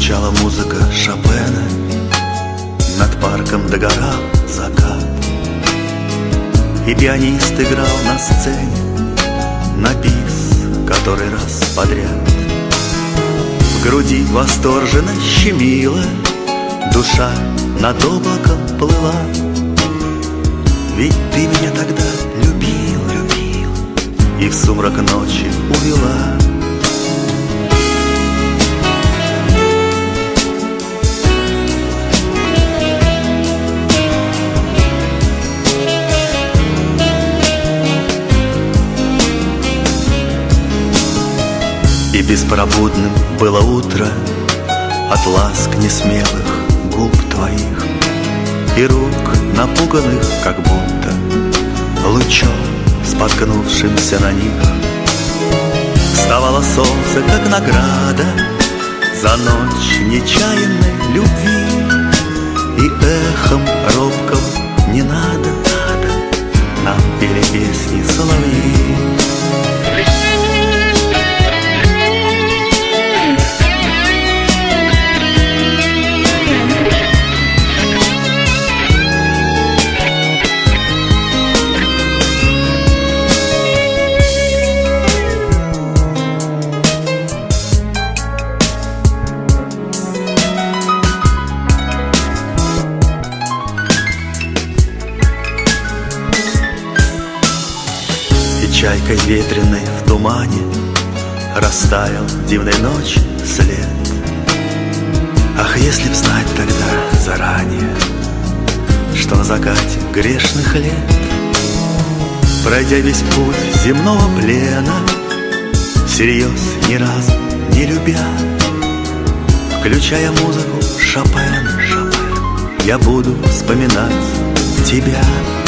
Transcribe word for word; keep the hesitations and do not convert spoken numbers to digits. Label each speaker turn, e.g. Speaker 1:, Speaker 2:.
Speaker 1: Звучала музыка Шопена, над парком догорал закат, и пианист играл на сцене на бис который раз подряд. В груди восторженно щемила, душа над облаком плыла. Ведь ты меня тогда любил, любил и в сумрак ночи увела. И беспробудным было утро от ласк несмелых губ твоих и рук, напуганных, как будто лучом, споткнувшимся на них. Вставало солнце, как награда за ночь нечаянной любви, и эхом робкого не надо, надо нам пели песни соловьи. Чайкой ветреной в тумане растаял дивной ночи след. Ах, если б знать тогда заранее, что на закате грешных лет, пройдя весь путь земного плена, всерьез ни разу не любя, включая музыку Шопена, Шопена, я буду вспоминать тебя.